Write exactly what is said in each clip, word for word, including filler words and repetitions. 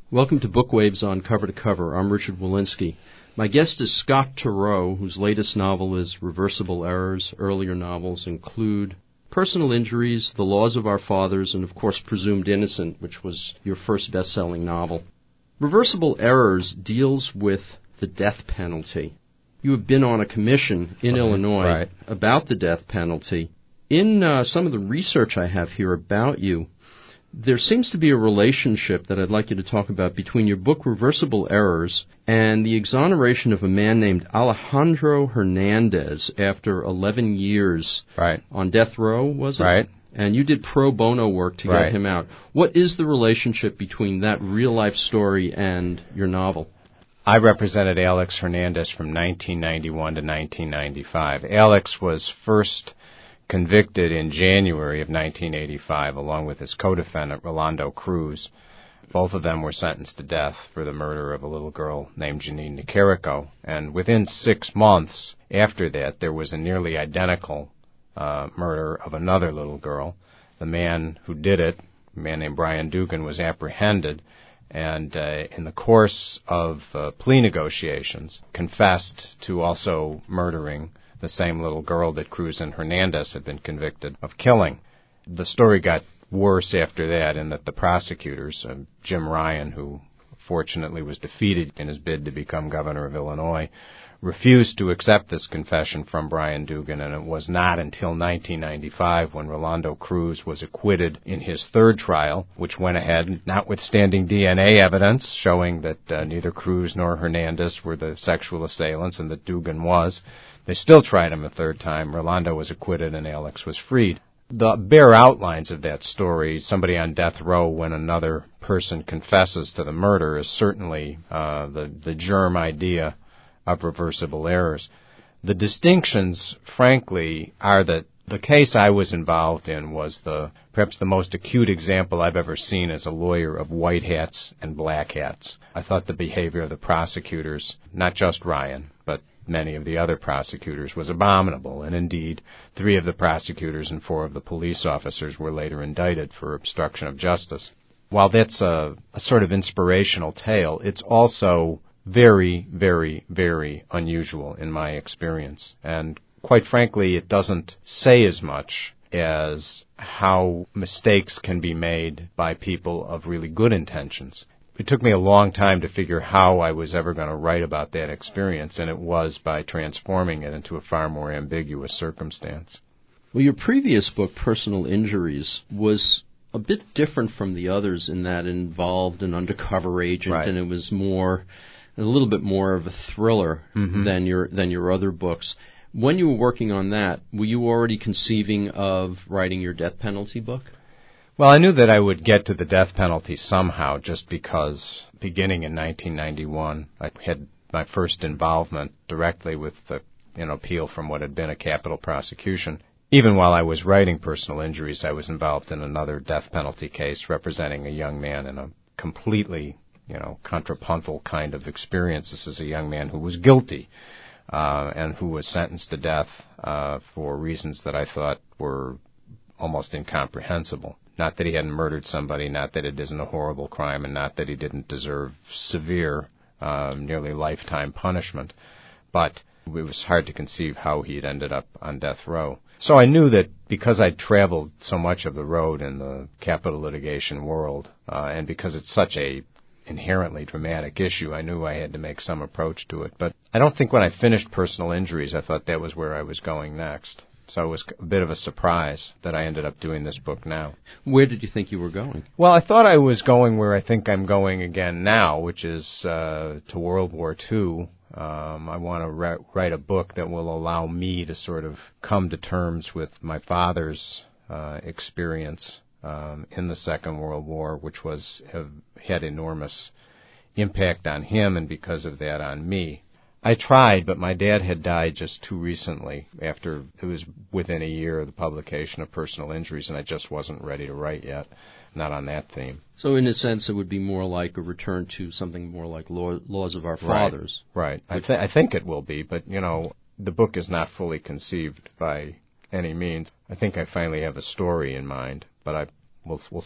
Welcome to Bookwaves on Cover to Cover. I'm Richard Walensky. My guest is Scott Turow, whose latest novel is Reversible Errors. Earlier novels include Personal Injuries, The Laws of Our Fathers, and of course Presumed Innocent, which was your first best-selling novel. Reversible Errors deals with the death penalty. You have been on a commission in right. Illinois right. about the death penalty. In uh, some of the research I have here about you, there seems to be a relationship that I'd like you to talk about between your book Reversible Errors and the exoneration of a man named Alejandro Hernandez after eleven years right. on death row, was it? Right. And you did pro bono work to right. get him out. What is the relationship between that real-life story and your novel? I represented Alex Hernandez from nineteen ninety-one to nineteen ninety-five. Alex was first convicted in January of nineteen eighty-five, along with his co-defendant, Rolando Cruz. Both of them were sentenced to death for the murder of a little girl named Janine Nicarico. And within six months after that, there was a nearly identical uh, murder of another little girl. The man who did it, a man named Brian Dugan, was apprehended and uh, in the course of uh, plea negotiations confessed to also murdering the same little girl that Cruz and Hernandez had been convicted of killing. The story got worse after that in that the prosecutors, uh, Jim Ryan, who fortunately was defeated in his bid to become governor of Illinois, refused to accept this confession from Brian Dugan, and it was not until nineteen ninety-five when Rolando Cruz was acquitted in his third trial, which went ahead, notwithstanding D N A evidence showing that uh, neither Cruz nor Hernandez were the sexual assailants and that Dugan was. They still tried him a third time. Rolando was acquitted and Alex was freed. The bare outlines of that story, somebody on death row when another person confesses to the murder, is certainly uh, the, the germ idea of reversible errors. The distinctions, frankly, are that the case I was involved in was the perhaps the most acute example I've ever seen as a lawyer of white hats and black hats. I thought the behavior of the prosecutors, not just Ryan, but many of the other prosecutors, was abominable, and indeed, three of the prosecutors and four of the police officers were later indicted for obstruction of justice. While that's a, a sort of inspirational tale, it's also very, very, very unusual in my experience. And quite frankly, it doesn't say as much as how mistakes can be made by people of really good intentions. It took me a long time to figure how I was ever going to write about that experience, and it was by transforming it into a far more ambiguous circumstance. Well, your previous book, Personal Injuries, was a bit different from the others in that it involved an undercover agent, right. and it was more, a little bit more of a thriller mm-hmm. than your than your other books. When you were working on that, were you already conceiving of writing your death penalty book? Well, I knew that I would get to the death penalty somehow, just because beginning in nineteen ninety-one, I had my first involvement directly with the, an appeal from what had been a capital prosecution. Even while I was writing Personal Injuries, I was involved in another death penalty case representing a young man in a completely, you know, contrapuntal kind of experience. This is a young man who was guilty uh, and who was sentenced to death uh, for reasons that I thought were almost incomprehensible. Not that he hadn't murdered somebody, not that it isn't a horrible crime, and not that he didn't deserve severe, uh, nearly lifetime punishment. But it was hard to conceive how he had ended up on death row. So I knew that because I'd traveled so much of the road in the capital litigation world, uh, and because it's such a inherently dramatic issue, I knew I had to make some approach to it. But I don't think when I finished Personal Injuries, I thought that was where I was going next. So it was a bit of a surprise that I ended up doing this book now. Where did you think you were going? Well, I thought I was going where I think I'm going again now, which is uh, to World War Two. Um, I want to re- write a book that will allow me to sort of come to terms with my father's uh, experience um, in the Second World War, which was have had enormous impact on him and because of that on me. I tried, but my dad had died just too recently after it was within a year of the publication of Personal Injuries, and I just wasn't ready to write yet, not on that theme. So in a sense, it would be more like a return to something more like law, Laws of Our Fathers. Right, right. I, th- I think it will be, but, you know, the book is not fully conceived by any means. I think I finally have a story in mind, but I we'll, we'll see.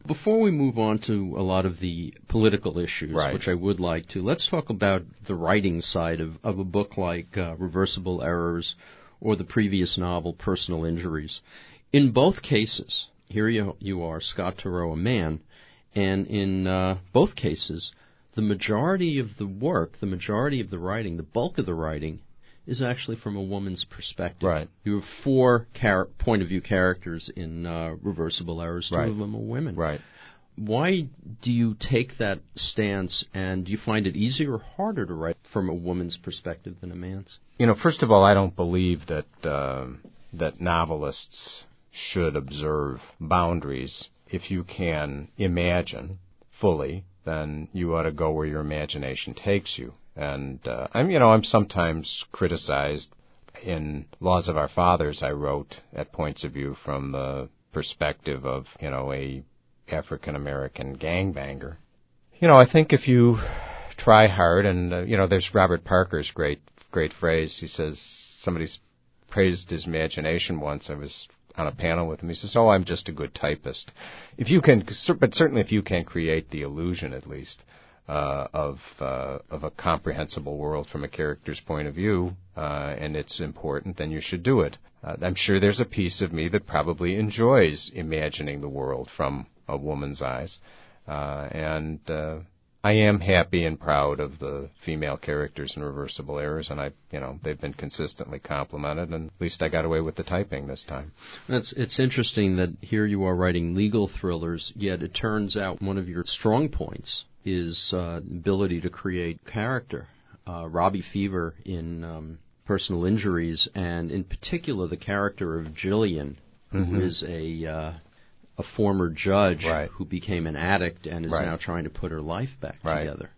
Before we move on to a lot of the political issues, right. which I would like to, let's talk about the writing side of, of a book like uh, Reversible Errors or the previous novel, Personal Injuries. In both cases, here you, you are, Scott Turow, a man, and in uh, both cases, the majority of the work, the majority of the writing, the bulk of the writing, is actually from a woman's perspective. Right. You have four char- point-of-view characters in uh, Reversible Errors. Two right. of them are women. Right. Why do you take that stance, and do you find it easier or harder to write from a woman's perspective than a man's? You know, first of all, I don't believe that uh, that novelists should observe boundaries. If you can imagine fully, then you ought to go where your imagination takes you. And uh, I'm, you know, I'm sometimes criticized. In Laws of Our Fathers, I wrote at points of view from the perspective of, you know, a African American gangbanger. You know, I think if you try hard, and uh, you know, there's Robert Parker's great, great phrase. He says somebody's praised his imagination once. I was on a panel with him. He says, "Oh, I'm just a good typist." If you can, but certainly if you can create the illusion, at least. Uh, of uh, of a comprehensible world from a character's point of view, uh, and it's important, then you should do it. Uh, I'm sure there's a piece of me that probably enjoys imagining the world from a woman's eyes, uh, and uh, I am happy and proud of the female characters in Reversible Errors, and I, you know, they've been consistently complimented, and at least I got away with the typing this time. That's it's interesting that here you are writing legal thrillers, yet it turns out one of your strong points is uh, ability to create character. Uh, Robbie Fever in um, Personal Injuries, and in particular the character of Jillian, who mm-hmm. is a uh, a former judge right. who became an addict and is right. now trying to put her life back right. together.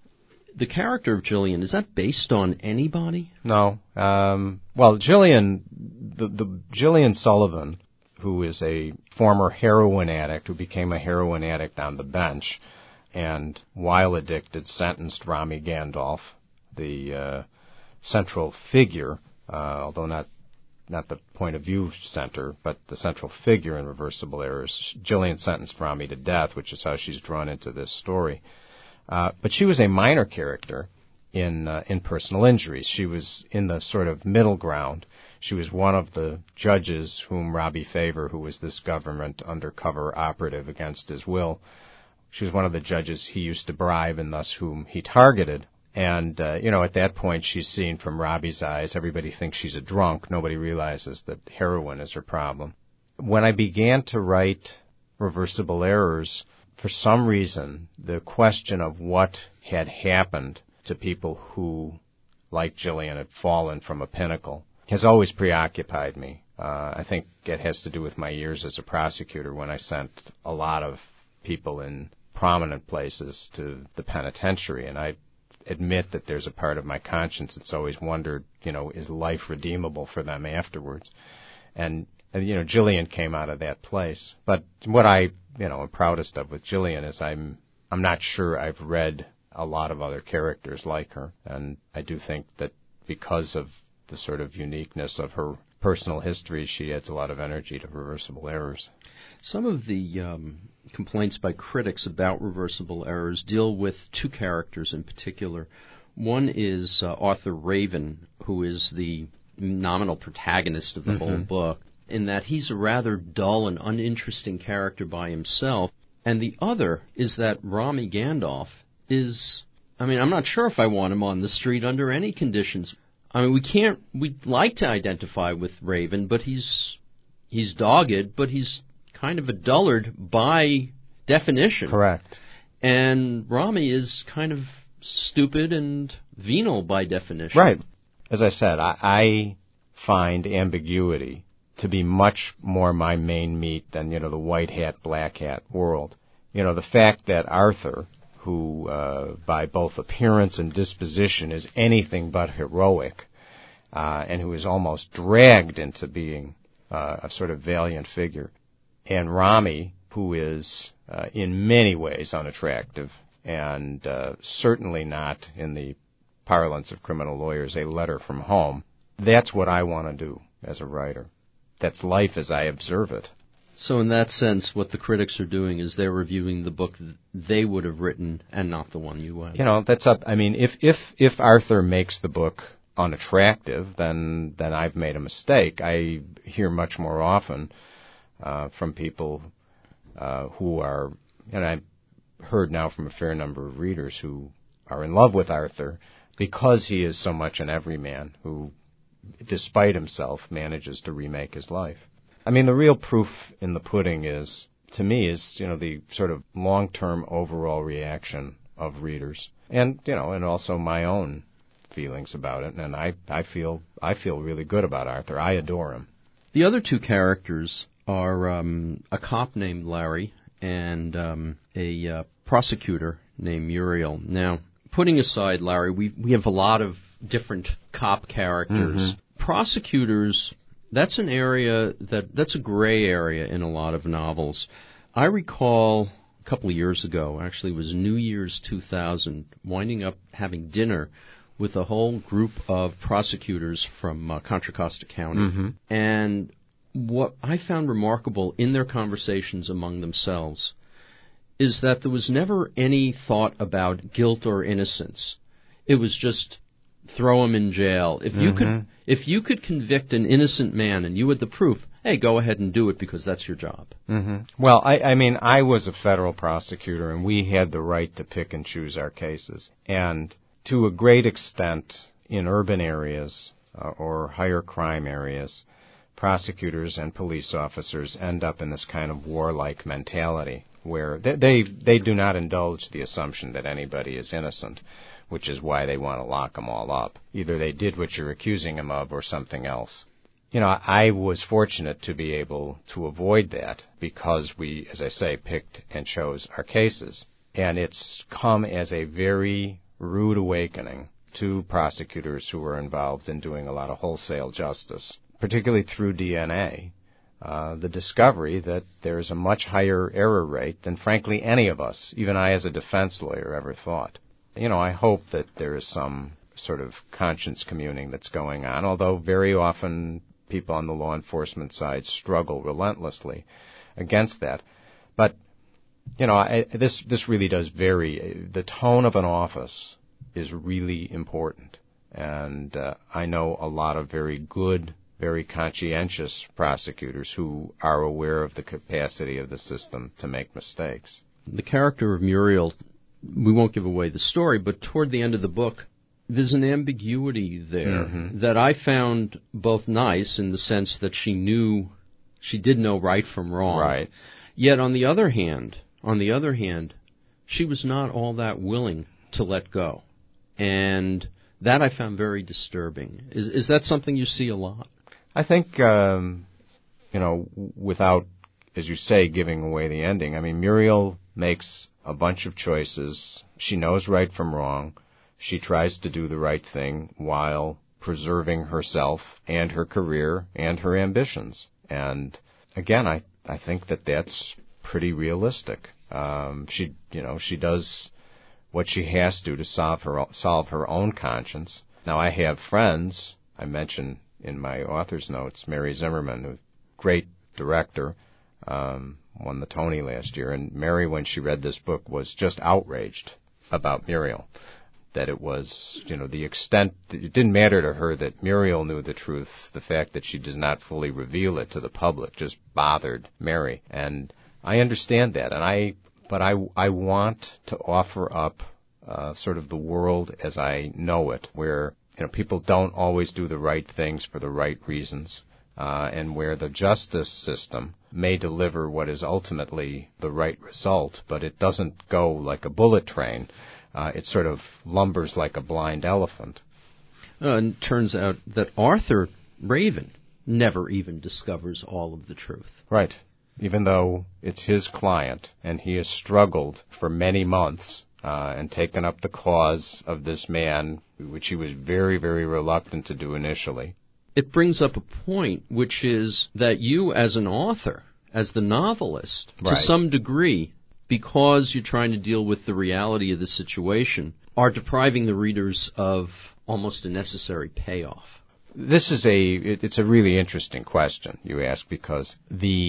The character of Jillian, is that based on anybody? No. Um, well, Jillian, the, the Jillian Sullivan, who is a former heroin addict who became a heroin addict on the bench, and while addicted, sentenced Rami Gandolf, the uh, central figure, uh, although not not the point of view center, but the central figure in Reversible Errors. Jillian sentenced Rami to death, which is how she's drawn into this story. Uh, but she was a minor character in uh, in Personal Injuries. She was in the sort of middle ground. She was one of the judges whom Robbie Favor, who was this government undercover operative against his will, she was one of the judges he used to bribe and thus whom he targeted. And, uh, you know, at that point she's seen from Robbie's eyes. Everybody thinks she's a drunk. Nobody realizes that heroin is her problem. When I began to write Reversible Errors, for some reason, the question of what had happened to people who, like Jillian, had fallen from a pinnacle has always preoccupied me. Uh, I think it has to do with my years as a prosecutor when I sent a lot of people in prominent places to the penitentiary, and I admit that there's a part of my conscience that's always wondered, you know, is life redeemable for them afterwards? And, and you know, Jillian came out of that place. But what I, you know, am proudest of with Jillian is I'm I'm not sure I've read a lot of other characters like her, and I do think that because of the sort of uniqueness of her personal history, she adds a lot of energy to Reversible Errors. Some of the um, complaints by critics about Reversible Errors deal with two characters in particular. One is uh, Arthur Raven, who is the nominal protagonist of the mm-hmm. whole book, in that he's a rather dull and uninteresting character by himself. And the other is that Rami Gandolf is, I mean, I'm not sure if I want him on the street under any conditions. I mean, we can't, we'd like to identify with Raven, but he's he's dogged, but he's kind of a dullard by definition. Correct. And Rami is kind of stupid and venal by definition. Right. As I said, I, I find ambiguity to be much more my main meat than, you know, the white hat, black hat world. You know, the fact that Arthur, who uh, by both appearance and disposition is anything but heroic, uh, and who is almost dragged into being uh, a sort of valiant figure, and Rami, who is uh, in many ways unattractive, and uh, certainly not, in the parlance of criminal lawyers, a letter from home. That's what I want to do as a writer. That's life as I observe it. So in that sense, what the critics are doing is they're reviewing the book they would have written and not the one you have. You know, that's up. I mean, if if if Arthur makes the book unattractive, then then I've made a mistake. I hear much more often uh, from people uh, who are, and I've heard now from a fair number of readers who are in love with Arthur because he is so much an everyman who, despite himself, manages to remake his life. I mean, the real proof in the pudding is, to me, is, you know, the sort of long-term overall reaction of readers, and, you know, and also my own feelings about it. And I, I feel, I feel really good about Arthur. I adore him. The other two characters are um, a cop named Larry and um, a uh, prosecutor named Muriel. Now, putting aside Larry, we we have a lot of different cop characters. Mm-hmm. Prosecutors. That's an area that, that's a gray area in a lot of novels. I recall a couple of years ago, actually it was New Year's two thousand, winding up having dinner with a whole group of prosecutors from uh, Contra Costa County. Mm-hmm. And what I found remarkable in their conversations among themselves is that there was never any thought about guilt or innocence. It was just throw him in jail. If you mm-hmm. could if you could convict an innocent man and you had the proof, hey, go ahead and do it because that's your job. Mm-hmm. Well, I, I mean, I was a federal prosecutor, and we had the right to pick and choose our cases. And to a great extent, in urban areas uh, or higher crime areas, prosecutors and police officers end up in this kind of warlike mentality where they they, they do not indulge the assumption that anybody is innocent, which is why they want to lock them all up. Either they did what you're accusing them of or something else. You know, I was fortunate to be able to avoid that because we, as I say, picked and chose our cases. And it's come as a very rude awakening to prosecutors who are involved in doing a lot of wholesale justice, particularly through D N A. Uh, the discovery that there's a much higher error rate than, frankly, any of us, even I as a defense lawyer, ever thought. You know, I hope that there is some sort of conscience communing that's going on, although very often people on the law enforcement side struggle relentlessly against that. But, you know, I, this this really does vary. The tone of an office is really important. And uh, I know a lot of very good, very conscientious prosecutors who are aware of the capacity of the system to make mistakes. The character of Muriel, we won't give away the story, but toward the end of the book, there's an ambiguity there mm-hmm. that I found both nice in the sense that she knew, she did know right from wrong. Right. Yet on the other hand, on the other hand, she was not all that willing to let go. And that I found very disturbing. Is is that something you see a lot? I think, um, you know, without, as you say, giving away the ending, I mean, Muriel makes a bunch of choices. She knows right from wrong. She tries to do the right thing while preserving herself and her career and her ambitions. And again, I, I think that that's pretty realistic. Um, she, you know, she does what she has to to solve her solve her own conscience. Now, I have friends. I mentioned in my author's notes Mary Zimmerman, a great director, um, won the Tony last year. And Mary, when she read this book, was just outraged about Muriel. That it was, you know, the extent, it didn't matter to her that Muriel knew the truth. The fact that she does not fully reveal it to the public just bothered Mary. And I understand that. And I, but I, I want to offer up uh, sort of the world as I know it, where, you know, people don't always do the right things for the right reasons, uh, and where the justice system may deliver what is ultimately the right result, but it doesn't go like a bullet train. Uh, it sort of lumbers like a blind elephant. Uh, and it turns out that Arthur Raven never even discovers all of the truth. Right. Even though it's his client, and he has struggled for many months uh, and taken up the cause of this man, which he was very, very reluctant to do initially. It brings up a point, which is that you as an author, as the novelist, right. to some degree, because you're trying to deal with the reality of the situation, are depriving the readers of almost a necessary payoff. This is a, it, it's a really interesting question you ask, because the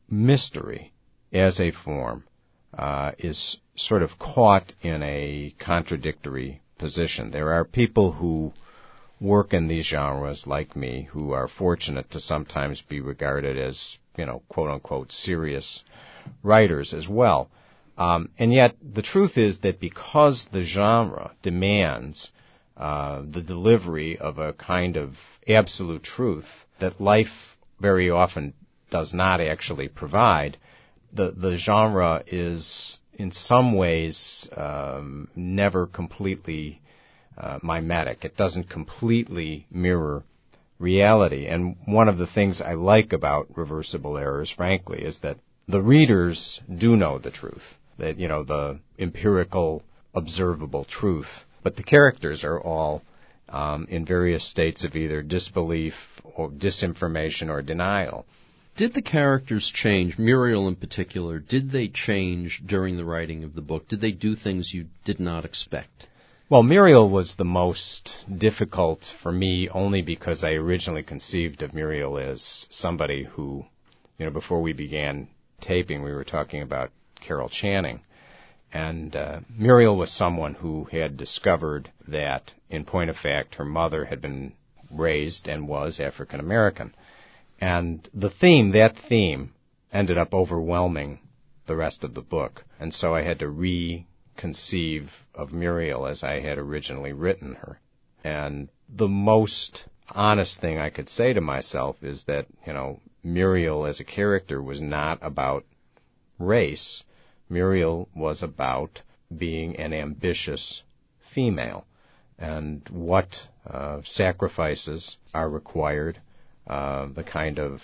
mystery as a form uh, is sort of caught in a contradictory position. There are people who work in these genres like me who are fortunate to sometimes be regarded as, you know, quote-unquote serious writers as well. Um, and yet the truth is that because the genre demands uh, the delivery of a kind of absolute truth that life very often does not actually provide, the, the genre is in some ways um, never completely uh, mimetic. It doesn't completely mirror reality. And one of the things I like about Reversible Errors, frankly, is that the readers do know the truth, that, you know, the empirical, observable truth. But the characters are all um, in various states of either disbelief or disinformation or denial. Did the characters change, Muriel in particular, did they change during the writing of the book? Did they do things you did not expect? Well, Muriel was the most difficult for me only because I originally conceived of Muriel as somebody who, you know, before we began taping, we were talking about Carol Channing. And uh, Muriel was someone who had discovered that, in point of fact, her mother had been raised and was African American. And the theme, that theme, ended up overwhelming the rest of the book. And so I had to reconceive of Muriel as I had originally written her. And the most honest thing I could say to myself is that, you know, Muriel as a character was not about race. Muriel was about being an ambitious female and what uh, sacrifices are required, uh, the kind of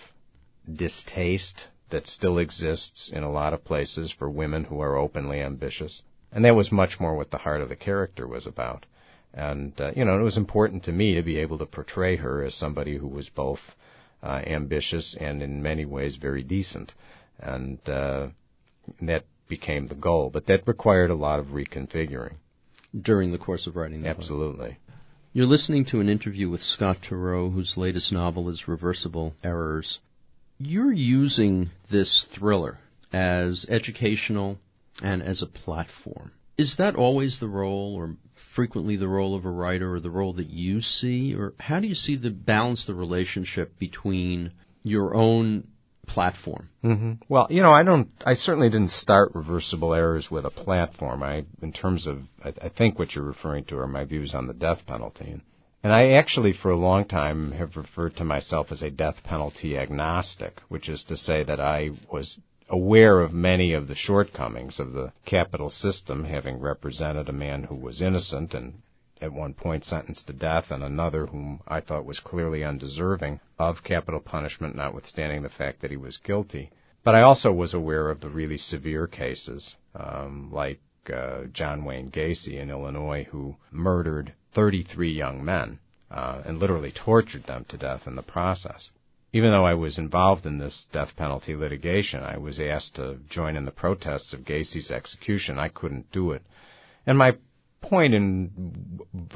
distaste that still exists in a lot of places for women who are openly ambitious. And that was much more what the heart of the character was about. And, uh, you know, it was important to me to be able to portray her as somebody who was both uh, ambitious and in many ways very decent. And uh, that became the goal. But that required a lot of reconfiguring. During the course of writing the book. Absolutely. You're listening to an interview with Scott Turow, whose latest novel is Reversible Errors. You're using this thriller as educational and as a platform. Is that always the role, or frequently the role of a writer, or the role that you see? Or how do you see the balance, the relationship between your own platform? Mm-hmm. Well, you know, I don't. I certainly didn't start Reversible Errors with a platform. I, in terms of, I, I think what you're referring to are my views on the death penalty, and I actually, for a long time, have referred to myself as a death penalty agnostic, which is to say that I was aware of many of the shortcomings of the capital system, having represented a man who was innocent and at one point sentenced to death, and another whom I thought was clearly undeserving of capital punishment, notwithstanding the fact that he was guilty. But I also was aware of the really severe cases, um, like uh, John Wayne Gacy in Illinois, who murdered thirty-three young men uh, and literally tortured them to death in the process. Even though I was involved in this death penalty litigation, I was asked to join in the protests of Gacy's execution. I couldn't do it. And my point in,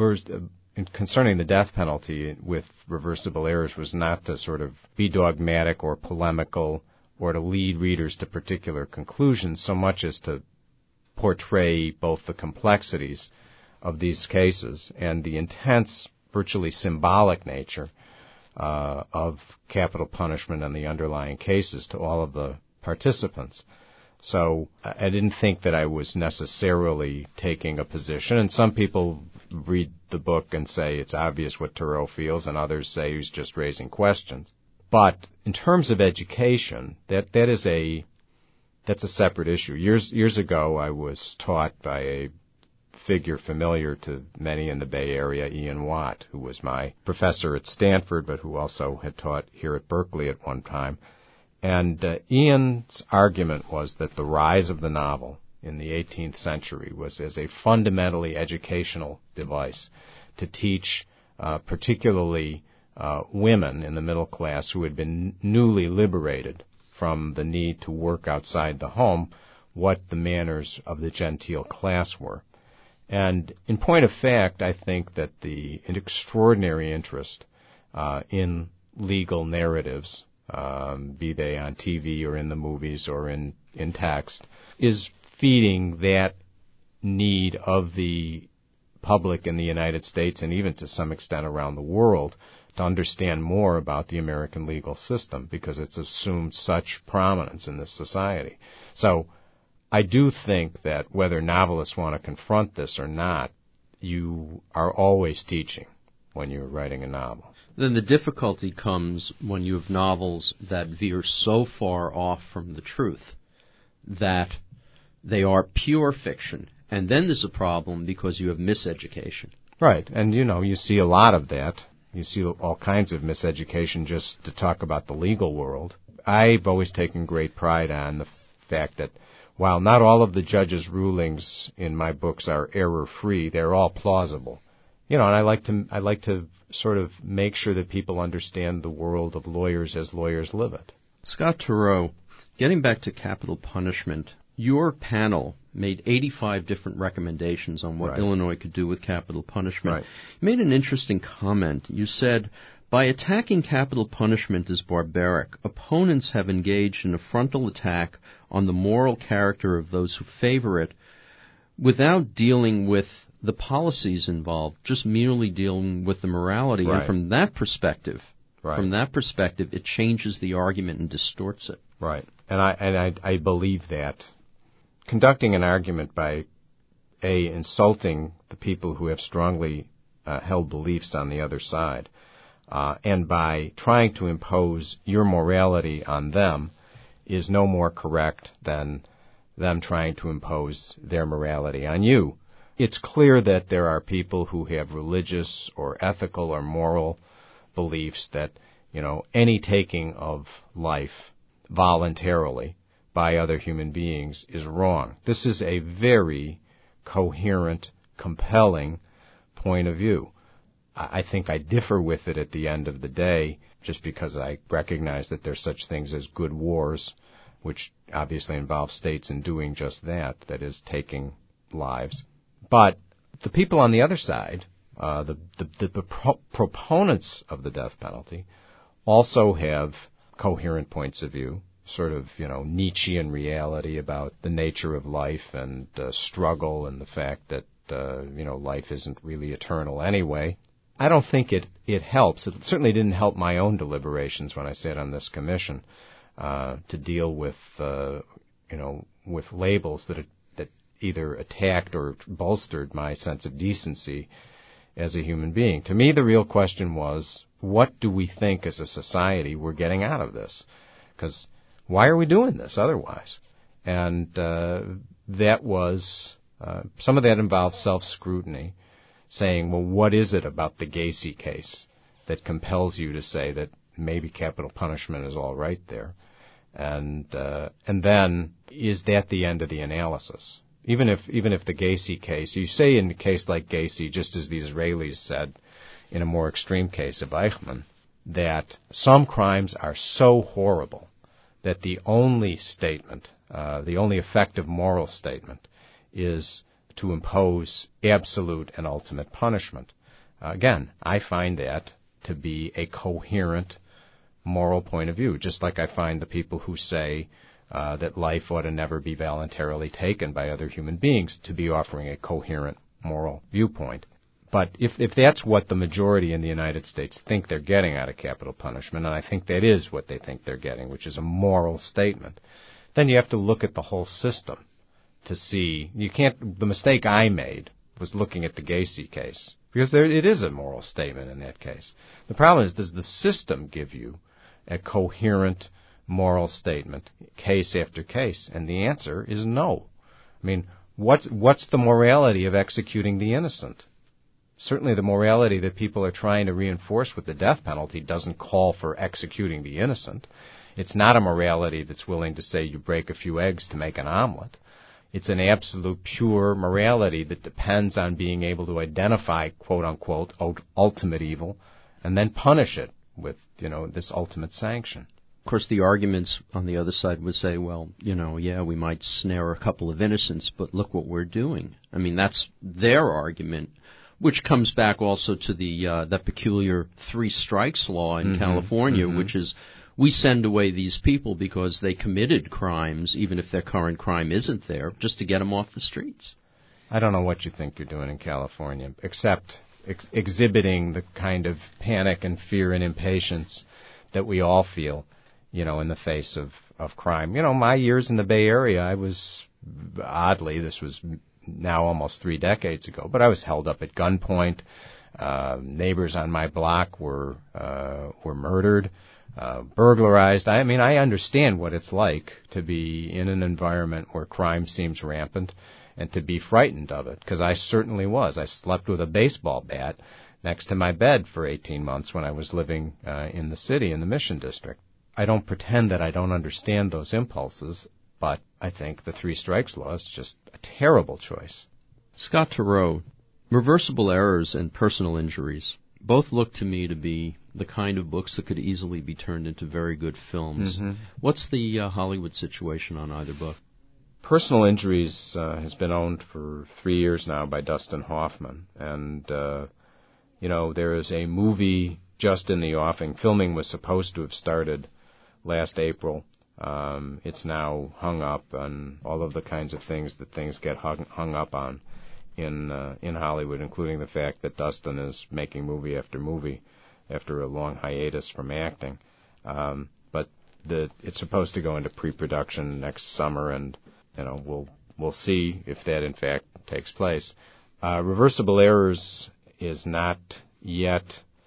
in concerning the death penalty with Reversible Errors was not to sort of be dogmatic or polemical or to lead readers to particular conclusions so much as to portray both the complexities of these cases and the intense, virtually symbolic nature uh, of capital punishment and the underlying cases to all of the participants. So I didn't think that I was necessarily taking a position, and some people read the book and say it's obvious what Turow feels, and others say he's just raising questions. But in terms of education, that that is a that's a separate issue. Years years ago, I was taught by a figure familiar to many in the Bay Area, Ian Watt, who was my professor at Stanford, but who also had taught here at Berkeley at one time. And uh, Ian's argument was that the rise of the novel in the eighteenth century was as a fundamentally educational device to teach uh, particularly uh, women in the middle class who had been newly liberated from the need to work outside the home what the manners of the genteel class were. And in point of fact, I think that the extraordinary interest uh, in legal narratives um, be they on T V or in the movies or in, in text, is feeding that need of the public in the United States and even to some extent around the world to understand more about the American legal system because it's assumed such prominence in this society. So I do think that whether novelists want to confront this or not, you are always teaching when you're writing a novel. Then the difficulty comes when you have novels that veer so far off from the truth that they are pure fiction. And then there's a problem because you have miseducation. Right. And, you know, you see a lot of that. You see all kinds of miseducation just to talk about the legal world. I've always taken great pride on the fact that while not all of the judges' rulings in my books are error-free, they're all plausible. You know, and I like to I like to sort of make sure that people understand the world of lawyers as lawyers live it. Scott Turow, getting back to capital punishment, your panel made eighty-five different recommendations on what right. Illinois could do with capital punishment. Right. You made an interesting comment. You said, by attacking capital punishment as barbaric, opponents have engaged in a frontal attack on the moral character of those who favor it without dealing with the policies involved, just merely dealing with the morality. Right. And from that perspective, right. from that perspective, it changes the argument and distorts it. Right. And I and I, I believe that. Conducting an argument by, A, insulting the people who have strongly uh, held beliefs on the other side, uh, and by trying to impose your morality on them is no more correct than them trying to impose their morality on you. It's clear that there are people who have religious or ethical or moral beliefs that, you know, any taking of life voluntarily by other human beings is wrong. This is a very coherent, compelling point of view. I think I differ with it at the end of the day just because I recognize that there's such things as good wars, which obviously involve states in doing just that, that is, taking lives. But the people on the other side, uh, the, the, the pro- proponents of the death penalty, also have coherent points of view, sort of, you know, Nietzschean reality about the nature of life and uh, struggle and the fact that, uh, you know, life isn't really eternal anyway. I don't think it, it helps. It certainly didn't help my own deliberations when I sat on this commission uh, to deal with, uh, you know, with labels that that either attacked or bolstered my sense of decency as a human being. To me, the real question was, what do we think as a society we're getting out of this? Because why are we doing this otherwise? And uh, that was, uh, some of that involved self-scrutiny, saying, well, what is it about the Gacy case that compels you to say that maybe capital punishment is all right there? And uh, and then, is that the end of the analysis? Even if even if the Gacy case, you say in a case like Gacy, just as the Israelis said in a more extreme case of Eichmann, that some crimes are so horrible that the only statement, uh, the only effective moral statement, is to impose absolute and ultimate punishment. Uh, again, I find that to be a coherent moral point of view, just like I find the people who say uh, that life ought to never be voluntarily taken by other human beings to be offering a coherent moral viewpoint. But if if that's what the majority in the United States think they're getting out of capital punishment, and I think that is what they think they're getting, which is a moral statement, then you have to look at the whole system to see. You can't. The mistake I made was looking at the Gacy case, because there it is a moral statement in that case. The problem is, does the system give you a coherent moral statement, case after case? And the answer is no. I mean, what's what's the morality of executing the innocent? Certainly the morality that people are trying to reinforce with the death penalty doesn't call for executing the innocent. It's not a morality that's willing to say you break a few eggs to make an omelet. It's an absolute pure morality that depends on being able to identify, quote-unquote, ultimate evil and then punish it with, you know, this ultimate sanction. Of course, the arguments on the other side would say, well, you know, yeah, we might snare a couple of innocents, but look what we're doing. I mean, that's their argument, which comes back also to the uh, that peculiar three strikes law in mm-hmm, California, mm-hmm. which is we send away these people because they committed crimes, even if their current crime isn't there, just to get them off the streets. I don't know what you think you're doing in California, except ex- exhibiting the kind of panic and fear and impatience that we all feel, you know, in the face of, of crime. You know, my years in the Bay Area, I was, oddly, this was now almost three decades ago, but I was held up at gunpoint. Uh, neighbors on my block were uh, were murdered, uh, burglarized. I mean, I understand what it's like to be in an environment where crime seems rampant and to be frightened of it, because I certainly was. I slept with a baseball bat next to my bed for eighteen months when I was living uh, in the city, in the Mission District. I don't pretend that I don't understand those impulses, but I think the three strikes law is just a terrible choice. Scott Turow, Reversible Errors and Personal Injuries both look to me to be the kind of books that could easily be turned into very good films. Mm-hmm. What's the uh, Hollywood situation on either book? Personal Injuries uh, has been owned for three years now by Dustin Hoffman, and uh, you know, there is a movie just in the offing. Filming was supposed to have started last April. Um, it's now hung up on all of the kinds of things that things get hung, hung up on in uh, in Hollywood, including the fact that Dustin is making movie after movie after a long hiatus from acting. Um, but the it's supposed to go into pre-production next summer, and you know we'll we'll see if that in fact takes place. Uh, Reversible Errors is not yet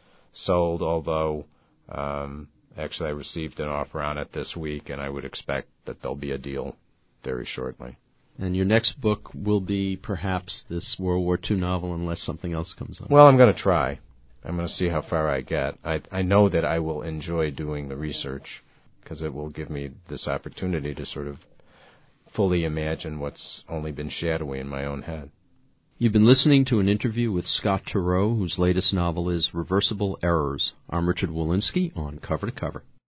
sold, although um, actually I received an offer on it this week, and I would expect that there'll be a deal very shortly. And your next book will be perhaps this World War Two novel, unless something else comes up. Well, I'm going to try. I'm going to see how far I get. I, I know that I will enjoy doing the research, because it will give me this opportunity to sort of fully imagine what's only been shadowy in my own head. You've been listening to an interview with Scott Turow, whose latest novel is Reversible Errors. I'm Richard Wolinski on Cover to Cover.